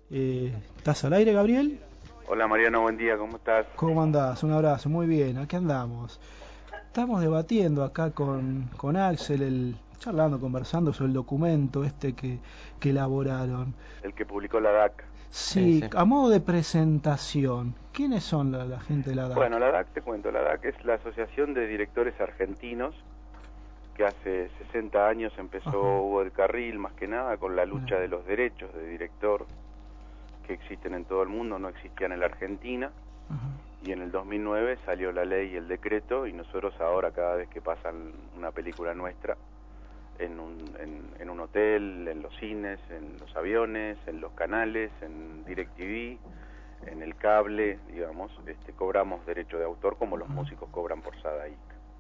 ¿Estás al aire, Gabriel? Hola Mariano, buen día, ¿cómo estás? ¿Cómo andás? Un abrazo, muy bien, aquí andamos. Estamos debatiendo acá con Axel, charlando, conversando sobre el documento que elaboraron. El que publicó la DAC. Sí, a modo de presentación, ¿quiénes son la gente de la DAC? Bueno, la DAC, te cuento, la DAC es la Asociación de Directores Argentinos, que hace 60 años empezó Hugo del Carril, más que nada, con la lucha de los derechos de director que existen en todo el mundo, no existían en la Argentina. Y en el 2009 salió la ley y el decreto, y nosotros ahora cada vez que pasan una película nuestra en un hotel, en los cines, en los aviones, en los canales, en DirecTV, en el cable, digamos, cobramos derecho de autor como los músicos cobran por Sadaic.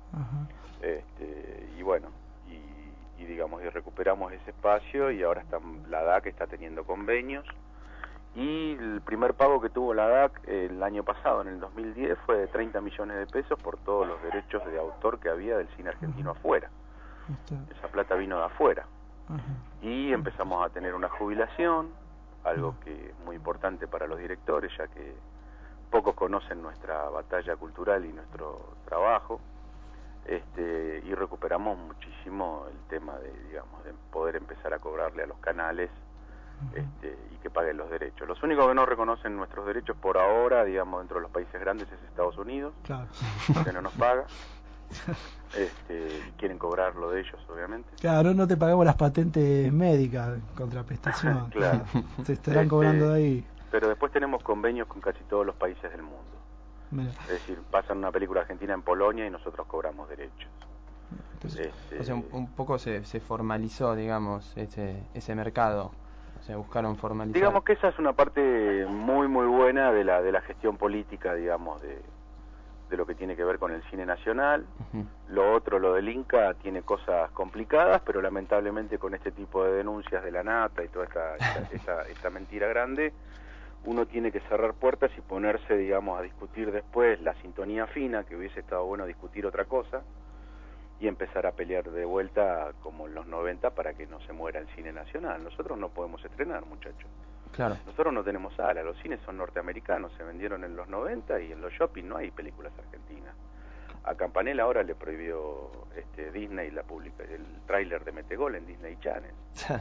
Y bueno, y digamos, y recuperamos ese espacio, y ahora la DAC está teniendo convenios. Y el primer pago que tuvo la DAC el año pasado, en el 2010, fue de 30 millones de pesos por todos los derechos de autor que había del cine argentino afuera. Esa plata vino de afuera. Y empezamos a tener una jubilación, algo que es muy importante para los directores, ya que pocos conocen nuestra batalla cultural y nuestro trabajo. Y recuperamos muchísimo el tema de poder empezar a cobrarle a los canales y que paguen los derechos. Los únicos que no reconocen nuestros derechos por ahora, digamos, dentro de los países grandes, es Estados Unidos, que no nos paga. Y quieren cobrar lo de ellos, obviamente. Claro, no te pagamos las patentes médicas, contraprestación. Claro. Se estarán cobrando de ahí. Pero después tenemos convenios con casi todos los países del mundo. Mira. Es decir, pasan una película argentina en Polonia y nosotros cobramos derechos. O sea, un poco se formalizó, digamos, ese mercado. O sea, buscaron formalizar. Digamos que esa es una parte muy muy buena de la gestión política, digamos, de lo que tiene que ver con el cine nacional. Lo otro, lo del Inca, tiene cosas complicadas, pero lamentablemente con este tipo de denuncias de la nata y toda esta mentira grande, uno tiene que cerrar puertas y ponerse, digamos, a discutir después la sintonía fina, que hubiese estado bueno discutir otra cosa, y empezar a pelear de vuelta como en los 90 para que no se muera el cine nacional. Nosotros no podemos estrenar, muchachos. Claro. Nosotros no tenemos sala, los cines son norteamericanos, se vendieron en los 90 y en los shopping no hay películas argentinas. A Campanella ahora le prohibió Disney el tráiler de Metegol en Disney Channel.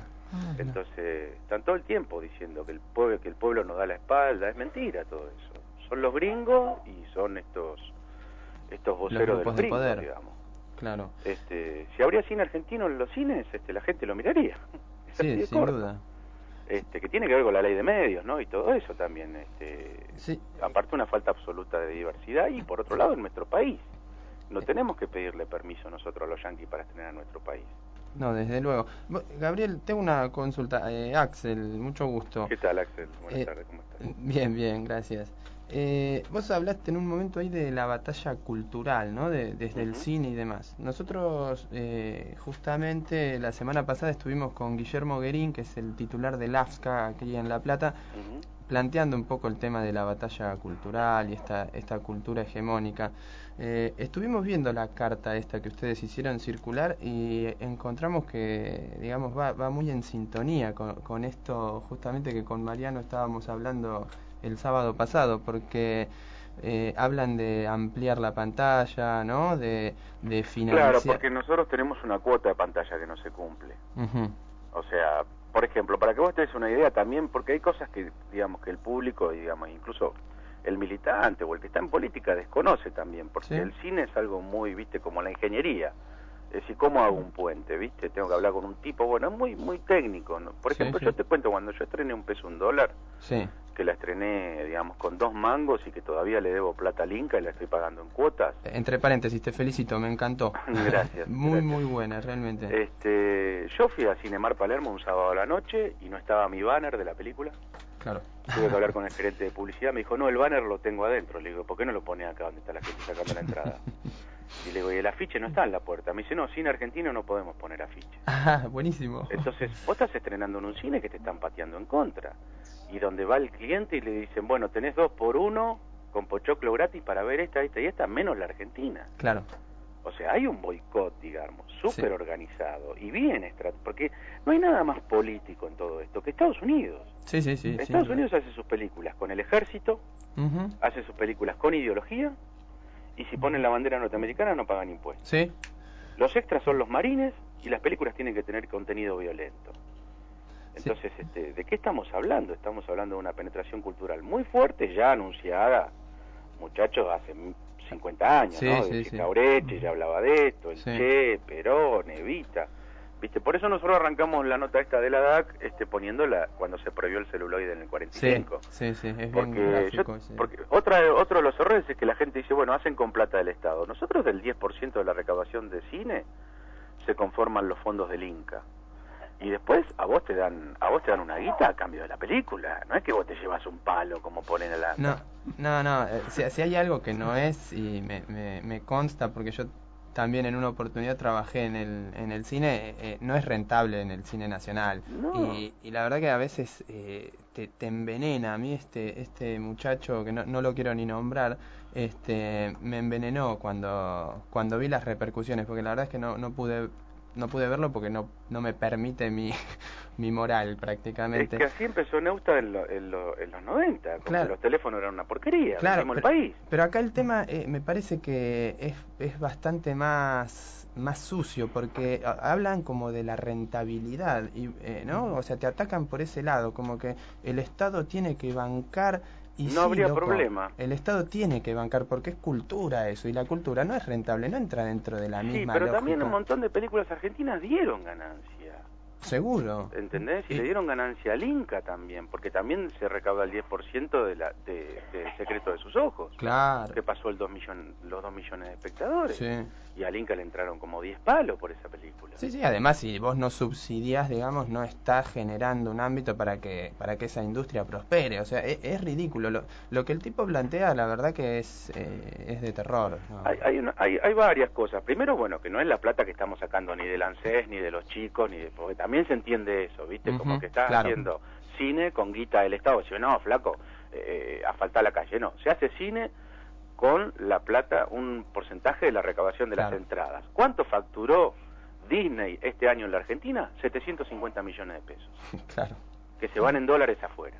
Entonces, están todo el tiempo diciendo que el pueblo nos da la espalda. Es mentira todo eso. Son los gringos y son estos voceros de los gringos, poder, digamos. Claro. Si habría cine argentino en los cines, la gente lo miraría. Sí, sin duda. Que tiene que ver con la ley de medios, ¿no? Y todo eso también. Sí. Aparte, una falta absoluta de diversidad, y por otro lado, en nuestro país. No tenemos que pedirle permiso nosotros a los yanquis para estrenar en nuestro país. No, desde luego. Gabriel, tengo una consulta. Axel, mucho gusto. ¿Qué tal, Axel? Buenas tardes, ¿cómo estás? Bien, bien, gracias. Vos hablaste en un momento ahí de la batalla cultural, ¿no? Desde el cine y demás. Nosotros, justamente, la semana pasada estuvimos con Guillermo Guerín, que es el titular del AFSCA aquí en La Plata, planteando un poco el tema de la batalla cultural y esta cultura hegemónica. Estuvimos viendo la carta esta que ustedes hicieron circular y encontramos que, digamos, va muy en sintonía con esto, justamente, que con Mariano estábamos hablando el sábado pasado, porque hablan de ampliar la pantalla, ¿no? De financiar. Claro, porque nosotros tenemos una cuota de pantalla que no se cumple. O sea, por ejemplo, para que vos te des una idea también, porque hay cosas que, digamos, que el público, digamos, incluso el militante o el que está en política desconoce también, porque el cine es algo muy, viste, como la ingeniería. Es decir, ¿cómo hago un puente, viste? Tengo que hablar con un tipo, bueno, es muy muy técnico, ¿no? Por ejemplo, yo te cuento, cuando yo estrené Un peso, un dólar, que la estrené, digamos, con 2 mangos y que todavía le debo plata al Inca y la estoy pagando en cuotas. Entre paréntesis, te felicito, me encantó. Gracias. Muy buena, realmente. Yo fui a Cinemar Palermo un sábado a la noche y no estaba mi banner de la película. Claro. Tuve que hablar con el gerente de publicidad, me dijo, no, el banner lo tengo adentro. Le digo, ¿por qué no lo pone acá donde está la gente sacando la entrada? Y le digo, y el afiche no está en la puerta. Me dice, no, cine argentino no podemos poner afiche. Ah, buenísimo. Entonces, vos estás estrenando en un cine que te están pateando en contra. Y donde va el cliente y le dicen, bueno, tenés 2 por 1 con pochoclo gratis para ver esta y esta, menos la Argentina. Claro. O sea, hay un boicot, digamos, súper organizado y bien porque no hay nada más político en todo esto que Estados Unidos. Sí. Estados Unidos hace sus películas con el ejército, hace sus películas con ideología, y si ponen la bandera norteamericana no pagan impuestos. Sí. Los extras son los marines y las películas tienen que tener contenido violento. Entonces, ¿de qué estamos hablando? Estamos hablando de una penetración cultural muy fuerte, ya anunciada, muchachos, hace 50 años, ¿no? De Chicaureche ya hablaba de esto, el Che, Perón, Evita, ¿viste? Por eso nosotros arrancamos la nota esta de la DAC poniéndola cuando se prohibió el celuloide en el 45. Sí, es bien porque gráfico. Porque otro de los errores es que la gente dice, bueno, hacen con plata del Estado. Nosotros del 10% de la recaudación de cine se conforman los fondos del Inca. Y después a vos te dan una guita a cambio de la película. No es que vos te llevas un palo como ponen en la... No. Si hay algo que no es, y me consta, porque yo también en una oportunidad trabajé en el cine, no es rentable en el cine nacional. No. Y la verdad que a veces te envenena. A mí este muchacho, que no lo quiero ni nombrar, me envenenó cuando vi las repercusiones, porque la verdad es que no pude verlo porque no me permite mi moral prácticamente. Es que así empezó Neusta en los 90, como claro. que los teléfonos eran una porquería, claro, el país. Pero acá el tema me parece que es bastante más sucio, porque hablan como de la rentabilidad, ¿no? O sea, te atacan por ese lado, como que el Estado tiene que bancar. Y no sí, habría loco, problema. El Estado tiene que bancar porque es cultura eso, y la cultura no es rentable, no entra dentro de la misma pero lógica. también un montón de películas argentinas dieron ganancia. Seguro. ¿Entendés? Y le dieron ganancia al Inca también, porque también se recauda el 10% del secreto de sus ojos. Claro. Que pasó los 2 millones de espectadores. Sí. Y al Inca le entraron como 10 palos por esa película. Sí, además si vos no subsidiás, digamos, no estás generando un ámbito para que esa industria prospere. O sea, es ridículo. Lo que el tipo plantea, la verdad que es de terror, ¿no? Hay varias cosas. Primero, bueno, que no es la plata que estamos sacando ni del ANSES, ni de los chicos, porque también se entiende eso, ¿viste? Como que estás haciendo cine con guita del Estado. Si no, flaco, asfaltá la calle. No, se hace cine con la plata, un porcentaje de la recaudación de las entradas. ¿Cuánto facturó Disney este año en la Argentina? 750 millones de pesos. Claro. Que se van en dólares afuera.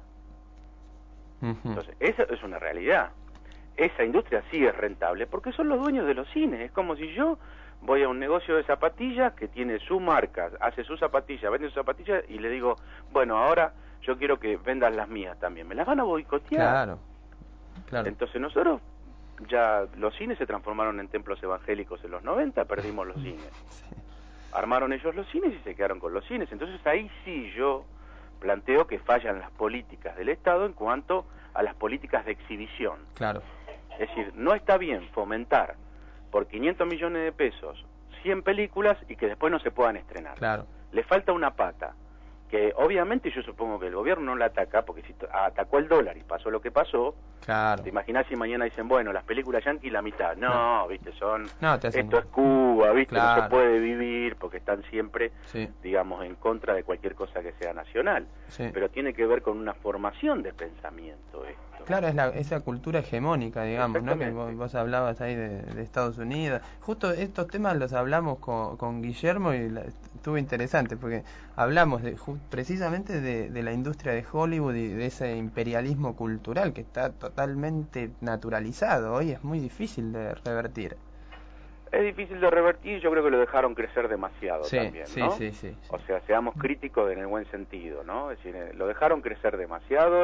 Entonces, eso es una realidad. Esa industria sí es rentable porque son los dueños de los cines. Es como si yo voy a un negocio de zapatillas que tiene su marca, hace sus zapatillas, vende sus zapatillas y le digo, bueno, ahora yo quiero que vendas las mías también. Me las van a boicotear. Claro. Entonces nosotros ya los cines se transformaron en templos evangélicos en los 90, perdimos los cines. Armaron ellos los cines y se quedaron con los cines. Entonces ahí sí yo planteo que fallan las políticas del Estado en cuanto a las políticas de exhibición. Claro. Es decir, no está bien fomentar por 500 millones de pesos 100 películas y que después no se puedan estrenar. Claro. Le falta una pata, que obviamente yo supongo que el gobierno no la ataca, porque si atacó el dólar y pasó lo que pasó, claro. ¿Te imaginás si mañana dicen, bueno, las películas yanquis la mitad? No, viste, esto es Cuba, Cuba, viste, no se puede vivir, porque están siempre, sí, digamos, en contra de cualquier cosa que sea nacional. Sí. Pero tiene que ver con una formación de pensamiento esto. Claro, es esa cultura hegemónica, digamos, ¿no? Que vos hablabas ahí de Estados Unidos. Justo estos temas los hablamos con Guillermo y estuvo interesante, porque hablamos precisamente de la industria de Hollywood y de ese imperialismo cultural que está totalmente naturalizado. Hoy es muy difícil de revertir. Es difícil de revertir, yo creo que lo dejaron crecer demasiado también, ¿no? Sí. O sea, seamos críticos en el buen sentido, ¿no? Es decir, lo dejaron crecer demasiado,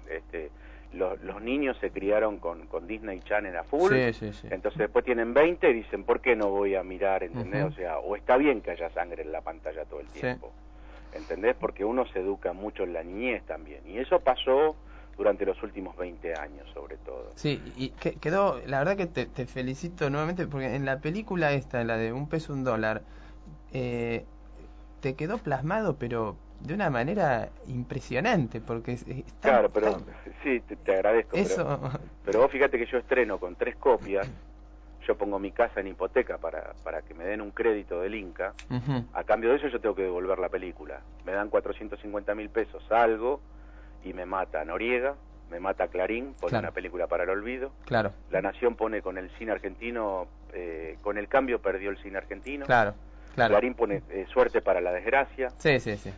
los niños se criaron con Disney Channel a full, sí. Entonces después tienen 20 y dicen, ¿por qué no voy a mirar? ¿Entendés? O sea, o está bien que haya sangre en la pantalla todo el tiempo, ¿entendés? Porque uno se educa mucho en la niñez también, y eso pasó durante los últimos 20 años, sobre todo. Sí, y quedó, la verdad que te felicito nuevamente, porque en la película esta, la de $1, $1, te quedó plasmado, pero de una manera impresionante, porque claro, pero sí, te agradezco, eso... pero vos fíjate que yo estreno con 3 copias, yo pongo mi casa en hipoteca para que me den un crédito del Inca, a cambio de eso yo tengo que devolver la película, me dan 450.000 pesos, salgo y me mata Noriega, me mata Clarín, pone una película para el olvido, Claro. La Nación pone con el cine argentino con el cambio perdió el cine argentino. Claro. Clarín pone suerte para la desgracia. Sí.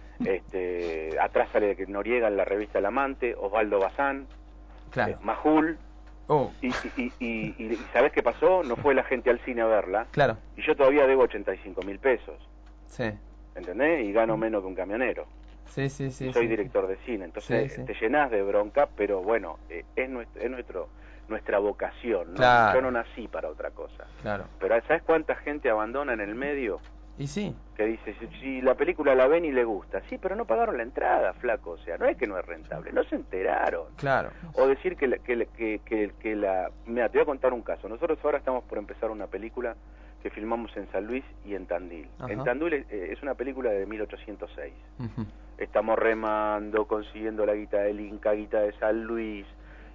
Atrás sale Noriega en la revista El Amante, Osvaldo Bazán, Claro. Majul. Y ¿sabés qué pasó? No fue la gente al cine a verla. Claro. Y yo todavía debo 85.000 pesos. Sí. ¿Entendés? Y gano menos que un camionero. Sí. Y soy director de cine. Entonces te llenás de bronca, pero bueno, es nuestra vocación, ¿no? Claro. Yo no nací para otra cosa. Claro. Pero ¿sabes cuánta gente abandona en el medio? Y sí. Que dice, si la película la ven y le gusta. Sí, pero no pagaron la entrada, flaco. O sea, no es que no es rentable, no se enteraron. Claro. O decir que Mira, te voy a contar un caso. Nosotros ahora estamos por empezar una película que filmamos en San Luis y en Tandil. Ajá. En Tandil es una película de 1806. Uh-huh. Estamos remando, consiguiendo la guita del Inca, guita de San Luis.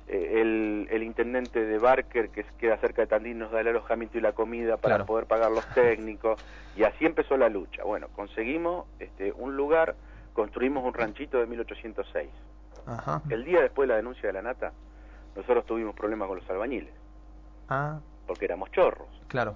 El intendente de Barker, que queda cerca de Tandil, nos da el alojamiento y la comida para poder pagar los técnicos, y así empezó la lucha. Bueno, conseguimos un lugar, construimos un ranchito de 1806. Ajá. El día después de la denuncia de la Nata, nosotros tuvimos problemas con los albañiles, porque éramos chorros. Claro.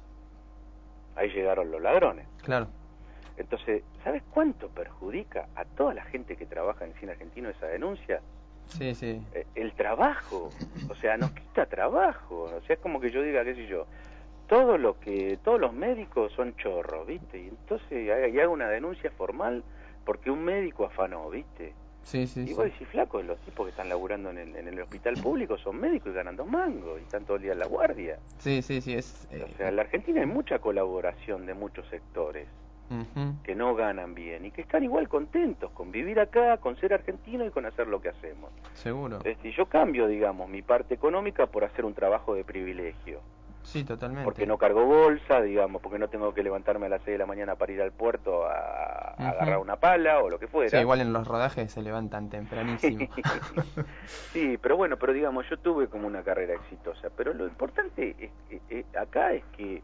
Ahí llegaron los ladrones. Claro. Entonces, ¿sabes cuánto perjudica a toda la gente que trabaja en cine argentino esa denuncia? Sí. El trabajo, o sea, nos quita trabajo. O sea, es como que yo diga, qué sé yo, todos los médicos son chorros, ¿viste? Y entonces hago una denuncia formal porque un médico afanó, ¿viste? Sí. Y vos decís, flaco, los tipos que están laburando en el hospital público son médicos y ganan 2 mangos y están todo el día en la guardia. Sí. O sea, en la Argentina hay mucha colaboración de muchos sectores que no ganan bien y que están igual contentos con vivir acá, con ser argentino y con hacer lo que hacemos. Seguro. Y yo cambio, digamos, mi parte económica por hacer un trabajo de privilegio. Sí, totalmente. Porque no cargo bolsa, digamos, porque no tengo que levantarme a las 6 de la mañana para ir al puerto a agarrar una pala o lo que fuera. Sí, igual en los rodajes se levantan tempranísimo. Sí, pero bueno, pero digamos, yo tuve como una carrera exitosa, pero lo importante acá es que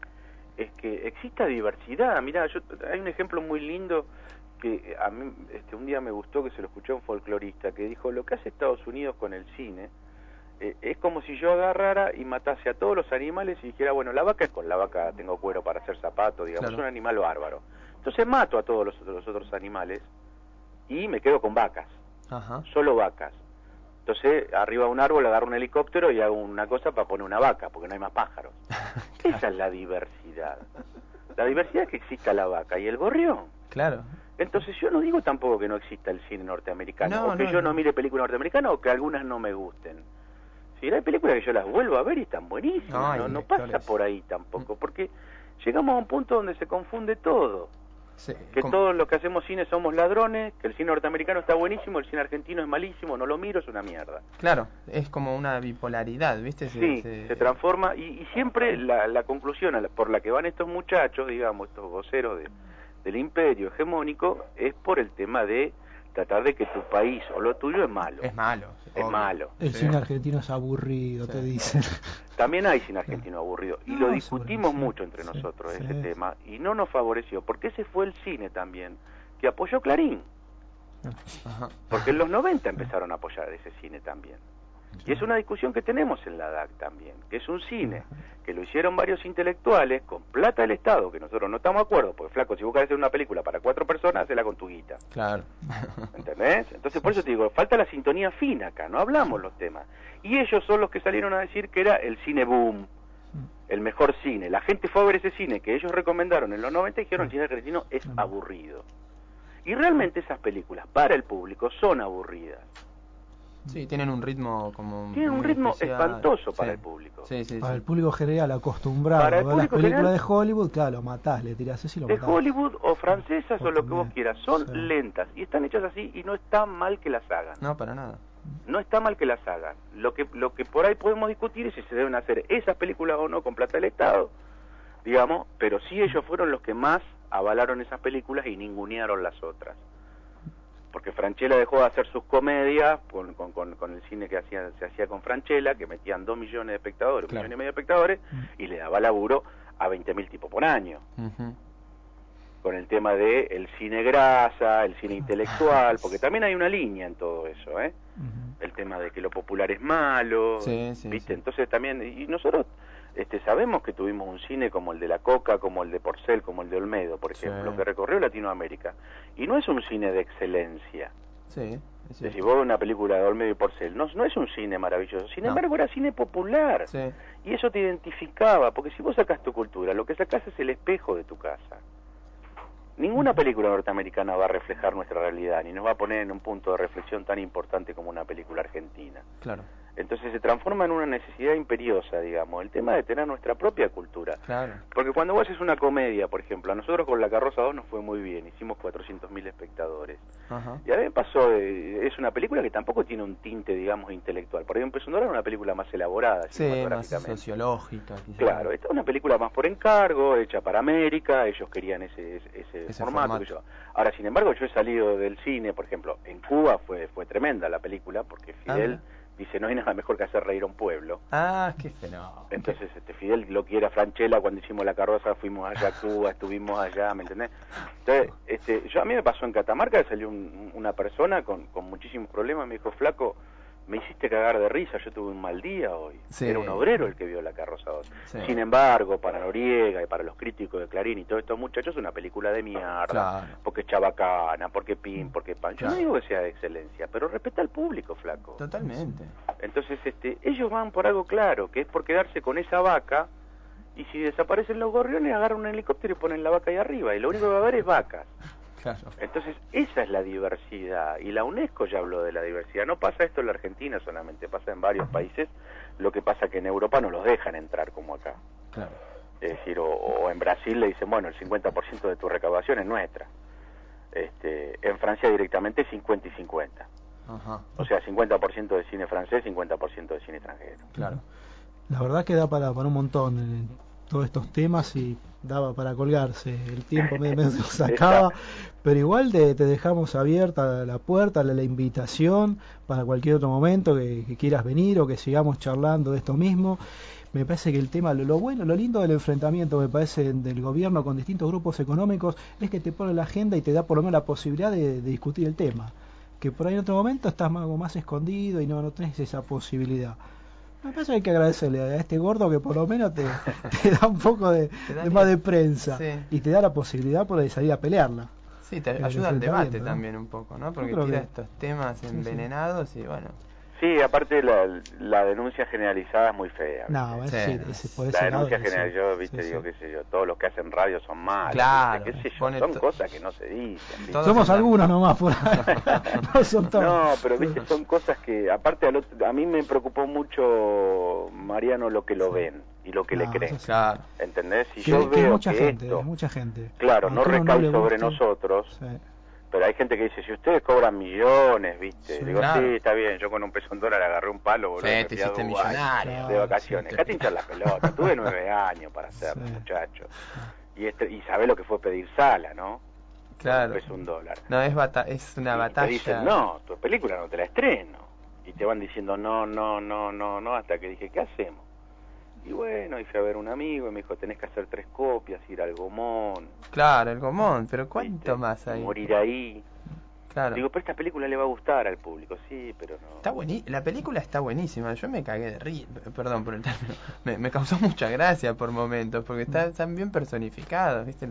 exista diversidad. Mirá, hay un ejemplo muy lindo que a mí un día me gustó, que se lo escuché a un folclorista, que dijo, lo que hace Estados Unidos con el cine es como si yo agarrara y matase a todos los animales y dijera, bueno, la vaca, con la vaca tengo cuero para hacer zapatos, digamos, es un animal bárbaro. Entonces mato a todos los otros animales y me quedo con vacas, solo vacas. Entonces, arriba de un árbol agarro un helicóptero y hago una cosa para poner una vaca, porque no hay más pájaros. Claro. Esa es la diversidad. La diversidad es que exista la vaca y el gorrión. Claro. Entonces yo no digo tampoco que no exista el cine norteamericano, o que yo no mire películas norteamericanas, o que algunas no me gusten. Si hay películas que yo las vuelvo a ver y están buenísimas, no pasa por ahí tampoco, porque llegamos a un punto donde se confunde todo. Sí, que todos los que hacemos cine somos ladrones, que el cine norteamericano está buenísimo, el cine argentino es malísimo, no lo miro, es una mierda. Claro, es como una bipolaridad, ¿viste? Se transforma, y siempre la conclusión por la que van estos muchachos, digamos, estos voceros del imperio hegemónico, es por el tema de tratar de que tu país o lo tuyo es malo. Es malo. Es malo. El cine argentino es aburrido, te dicen. También hay cine argentino aburrido. Y lo discutimos mucho entre nosotros, ese tema. Y no nos favoreció, porque ese fue el cine también que apoyó Clarín. Porque en los 90 empezaron a apoyar ese cine también. Y es una discusión que tenemos en la DAC también, que es un cine que lo hicieron varios intelectuales con plata del Estado, que nosotros no estamos de acuerdo, porque flaco, si vos querés hacer una película para 4 personas, hacela con tu guita. Claro. ¿Entendés? Entonces por eso te digo, falta la sintonía fina acá, no hablamos los temas. Y ellos son los que salieron a decir que era el cine boom, el mejor cine. La gente fue a ver ese cine que ellos recomendaron en los 90 y dijeron, el cine argentino es aburrido. Y realmente esas películas para el público son aburridas. Sí, tienen un ritmo como... Tienen un ritmo espantoso para el público. Para el público general acostumbrado a ver las películas de Hollywood, claro, lo matás, le tirás eso y lo matás. De Hollywood o francesas o lo que vos quieras, son lentas y están hechas así y no está mal que las hagan. No, para nada. No está mal que las hagan. Lo que por ahí podemos discutir es si se deben hacer esas películas o no con plata del Estado, digamos, pero sí ellos fueron los que más avalaron esas películas y ningunearon las otras. Porque Franchella dejó de hacer sus comedias con el cine que se hacía con Franchella, que metían 2 millones de espectadores, 1,5 millones de espectadores, y le daba laburo a 20.000 tipos por año. Con el tema de el cine grasa, el cine intelectual, porque también hay una línea en todo eso, El tema de que lo popular es malo, ¿viste? Entonces también, y nosotros Sabemos que tuvimos un cine como el de La Coca, como el de Porcel, como el de Olmedo, por ejemplo, Sí. que recorrió Latinoamérica. Y no es un cine de excelencia. Sí, es Si cierto. vos ves una película de Olmedo y Porcel, no es un cine maravilloso. Sin No. embargo, era cine popular. Sí. Y eso te identificaba, porque si vos sacás tu cultura, lo que sacás es el espejo de tu casa. Ninguna película norteamericana va a reflejar nuestra realidad, ni nos va a poner en un punto de reflexión tan importante como una película argentina. Claro. Entonces se transforma en una necesidad imperiosa, digamos, el tema de tener nuestra propia cultura. Claro. Porque cuando vos haces una comedia, por ejemplo, a nosotros con La Carroza 2 nos fue muy bien, hicimos 400.000 espectadores. Ajá. Y a mí me pasó, es una película que tampoco tiene un tinte, digamos, intelectual. Por ejemplo, Peso en Dólar es una película más elaborada Sí, más cinematográficamente. sociológica, quizás. Claro, esta es una película más por encargo, hecha para América, ellos querían ese formato. Que yo. Ahora, sin embargo, yo he salido del cine, por ejemplo, en Cuba fue tremenda la película, porque Fidel dice, no hay nada mejor que hacer reír a un pueblo. Ah, qué fenómeno. Entonces, Fidel lo que era Franchella, cuando hicimos La Carroza, fuimos allá a Cuba, estuvimos allá, ¿me entendés? Entonces, a mí me pasó en Catamarca, salió una persona con muchísimos problemas, me dijo, flaco, me hiciste cagar de risa, yo tuve un mal día hoy. Sí. Era un obrero el que vio La Carroza 2. Sí. Sin embargo, para Noriega y para los críticos de Clarín y todos estos muchachos, es una película de mierda, Claro. porque es chabacana, porque pin, porque pan. Yo Claro. no digo que sea de excelencia, pero respeta al público, flaco. Totalmente. Entonces, ellos van por algo claro, que es por quedarse con esa vaca, y si desaparecen los gorriones, agarran un helicóptero y ponen la vaca ahí arriba, y lo único que va a haber es vacas. Claro. Entonces, esa es la diversidad, y la UNESCO ya habló de la diversidad. No pasa esto en la Argentina solamente, pasa en varios países, lo que pasa que en Europa no los dejan entrar como acá. Claro. Es decir, o en Brasil le dicen, bueno, el 50% de tu recaudación es nuestra. En Francia directamente 50 y 50. Ajá. O sea, 50% de cine francés, 50% de cine extranjero. Claro. La verdad que da para un montón todos estos temas y daba para colgarse. El tiempo me sacaba, pero igual te dejamos abierta la puerta, la invitación para cualquier otro momento que quieras venir o que sigamos charlando de esto mismo. Me parece que el tema, lo bueno, lo lindo del enfrentamiento, me parece, del gobierno con distintos grupos económicos, es que te pone la agenda y te da por lo menos la posibilidad de discutir el tema. Que por ahí en otro momento estás más escondido y no tenés esa posibilidad. Me parece que hay que agradecerle a este gordo que por lo menos te da un poco de más de prensa, sí. Y te da la posibilidad de salir a pelearla. Sí, te ayuda al debate también un poco, ¿no? Porque tira estos temas envenenados y bueno. Sí, aparte la denuncia generalizada es muy fea. No, sí. por ese la denuncia lado, general, yo digo, qué sé yo, todos los que hacen radio son malos, claro, qué sé yo, son cosas que no se dicen. Somos algunos nomás por ahí. No son todos. No, pero viste, son cosas que, aparte a mí me preocupó mucho, Mariano, lo que lo ven y lo que le creen. Claro. ¿Entendés? Si que, yo que veo mucha que gente, esto, mucha gente. claro, no recae sobre guste, nosotros. Pero hay gente que dice, si ustedes cobran millones, ¿viste? Sí, digo, claro. Sí, está bien, yo con un peso en dólar agarré un palo, boludo, Sí, me te fui a hiciste Dubái millonario. de vacaciones. Sí, Acá te hinchan la pelota, tuve 9 años para hacerlo, muchacho. Y sabés lo que fue pedir sala, ¿no? Claro. Un peso un dólar. No, es una batalla. Te dicen, no, tu película no te la estreno. Y te van diciendo, no, hasta que dije, ¿qué hacemos? Y bueno, y fui a ver un amigo y me dijo, tenés que hacer 3 copias, ir al Gomón. Claro, el Gomón, pero ¿cuánto ¿viste? más hay? Morir ahí. Claro. Digo, pero esta película le va a gustar al público, sí, pero no. Está la película está buenísima, yo me cagué de perdón por el término, me causó mucha gracia por momentos, porque están bien personificados, ¿viste?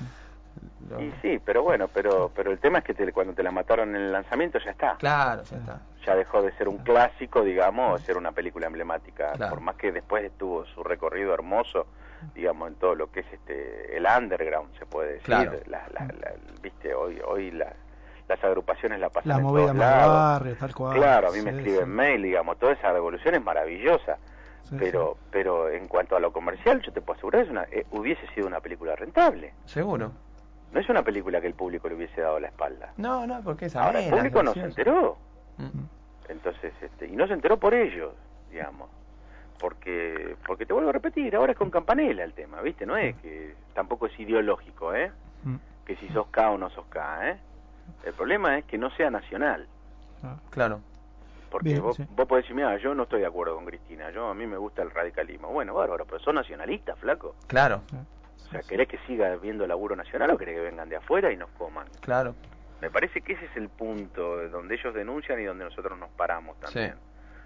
Y sí, pero bueno, pero el tema es que cuando te la mataron en el lanzamiento ya está. Claro, ya está. Ya dejó de ser un clásico, digamos, de ser una película emblemática. Claro. Por más que después tuvo su recorrido hermoso, digamos, en todo lo que es el underground, se puede decir. Claro. Viste, hoy las agrupaciones la pasan la en movida todos más de lados. barrio, tal cual. Claro, a mí me escriben mail, digamos, toda esa revolución es maravillosa. Pero en cuanto a lo comercial, yo te puedo asegurar, hubiese sido una película rentable. Seguro. No es una película que el público le hubiese dado la espalda. No, porque es Ahora, el público no se enteró. Mm. Entonces, y no se enteró por ellos, digamos. Porque te vuelvo a repetir, ahora es con Campanella el tema, ¿viste? No es que tampoco es ideológico, que si sos K o no sos K, El problema es que no sea nacional. Claro. Porque Bien, vos podés decir, mira, yo no estoy de acuerdo con Cristina, a mí me gusta el radicalismo. Bueno, bárbaro, pero sos nacionalista, flaco. Claro. O sea, ¿querés que siga viendo laburo nacional o querés que vengan de afuera y nos coman? Claro. Me parece que ese es el punto donde ellos denuncian y donde nosotros nos paramos también.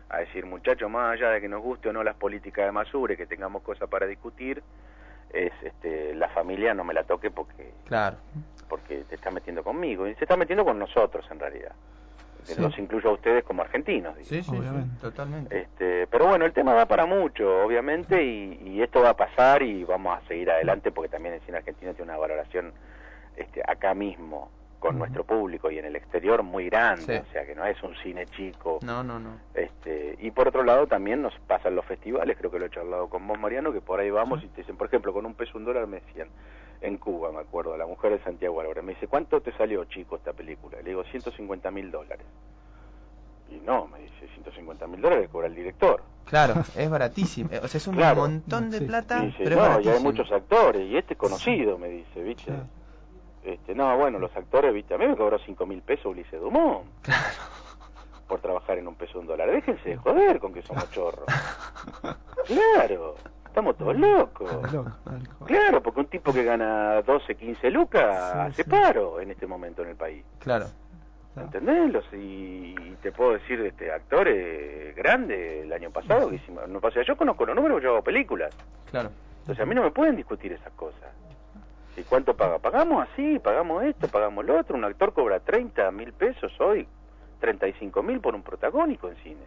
a decir, muchachos, más allá de que nos guste o no las políticas de Masure, que tengamos cosas para discutir, es la familia no me la toque porque te está metiendo conmigo, y se está metiendo con nosotros en realidad. Sí. Los incluyo a ustedes como argentinos. Sí, totalmente. Pero bueno, el tema va para mucho, obviamente, y esto va a pasar y vamos a seguir adelante, porque también el cine argentino tiene una valoración acá mismo, con nuestro público y en el exterior muy grande, o sea que no es un cine chico. No. Y por otro lado también nos pasan los festivales, creo que lo he charlado con vos, Mariano, que por ahí vamos y te dicen, por ejemplo, con un peso $1 me decían, en Cuba, me acuerdo, La mujer de Santiago Álvarez, me dice, ¿cuánto te salió, chico, esta película? Le digo, $150.000. Y no, me dice, $150.000 cobra el director. Claro, es baratísimo, o sea, es un montón de plata, dice, pero es baratísimo. Y hay muchos actores, y es conocido, me dice, ¿viste? Claro. No, bueno, los actores, ¿viste? A mí me cobró $5.000 Ulises Dumont. Claro. Por trabajar en un peso $1. Déjense de joder con que somos chorros. Claro, estamos todos locos. Claro, porque un tipo que gana 12, 15 lucas hace paro en este momento en el país. Claro. ¿Entendés? Y te puedo decir, actores grandes el año pasado que hicimos, no pasa, yo conozco los números, yo hago películas. Claro. Entonces a mí no me pueden discutir esas cosas. ¿Y cuánto paga? Pagamos así, pagamos esto, pagamos lo otro. Un actor cobra $30.000 hoy, 35.000 por un protagónico en cine.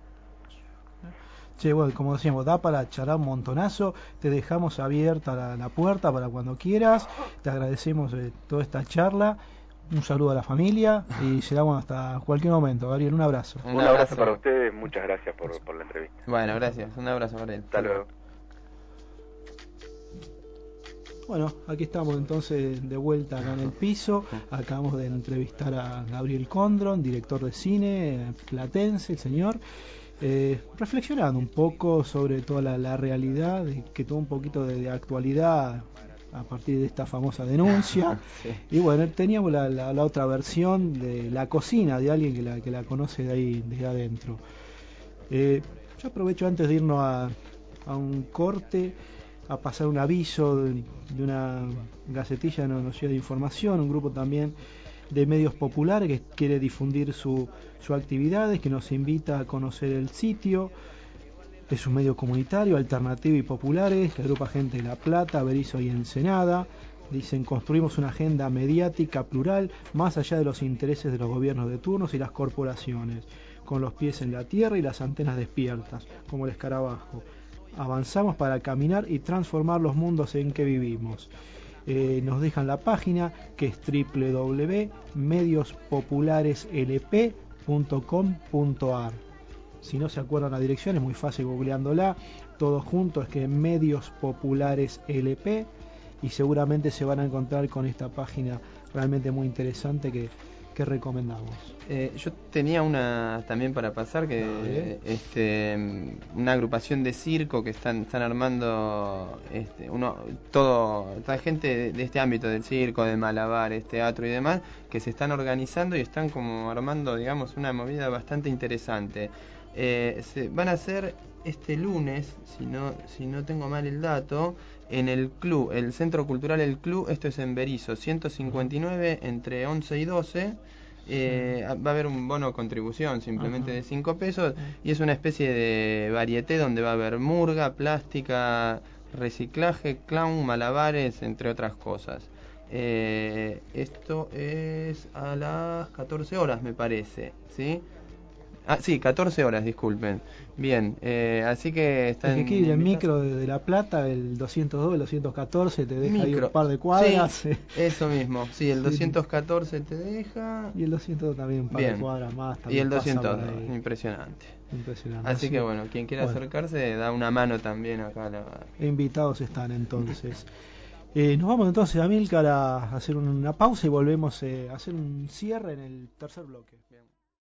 Che, bueno, como decíamos, da para charlar un montonazo. Te dejamos abierta la puerta para cuando quieras. Te agradecemos toda esta charla. Un saludo a la familia y será hasta cualquier momento. Gabriel, un abrazo. Un abrazo para ustedes, muchas gracias por la entrevista. Bueno, gracias, un abrazo para él. Hasta luego. Bueno, aquí estamos entonces de vuelta acá en el piso. Acabamos de entrevistar a Gabriel Condron, director de cine platense, el señor, reflexionando un poco sobre toda la realidad, que tuvo un poquito de actualidad a partir de esta famosa denuncia. Sí. Y bueno, teníamos la otra versión de la cocina de alguien que la conoce de ahí, desde adentro. Yo aprovecho antes de irnos a un corte a pasar un aviso de una gacetilla de información, un grupo también de medios populares que quiere difundir su actividades, que nos invita a conocer el sitio. Es un medio comunitario, alternativo y populares, que agrupa gente de La Plata, Berisso y Ensenada. Dicen, construimos una agenda mediática plural, más allá de los intereses de los gobiernos de turnos y las corporaciones, con los pies en la tierra y las antenas despiertas, como el escarabajo. Avanzamos para caminar y transformar los mundos en que vivimos. Nos dejan la página, que es www.mediospopulareslp.com.ar. Si no se acuerdan la dirección, es muy fácil googleándola. Todo junto es que Medios Populares LP, y seguramente se van a encontrar con esta página realmente muy interesante que recomendamos. Yo tenía una también para pasar, que una agrupación de circo que están armando toda gente de este ámbito del circo, de malabares, teatro y demás, que se están organizando y están como armando, digamos, una movida bastante interesante. Se van a hacer este lunes, si no tengo mal el dato, en el club, el Centro Cultural El Club, esto es en Berisso, 159 entre 11 y 12. Va a haber un bono contribución simplemente de $5, y es una especie de varieté donde va a haber murga, plástica, reciclaje, clown, malabares, entre otras cosas. Esto es a las 14 horas, me parece, ¿sí? Sí, 14 horas, disculpen. Bien, así que está en... Aquí el micro de La Plata, el 202, el 214, te deja ahí un par de cuadras. Sí, eso mismo, sí, el 214 te deja... Y el 202 también, un par de cuadras más. Y el 202, impresionante. Así que bueno, quien quiera acercarse, da una mano también acá. Invitados están entonces. Nos vamos entonces, Amílcar, a hacer una pausa y volvemos a hacer un cierre en el tercer bloque.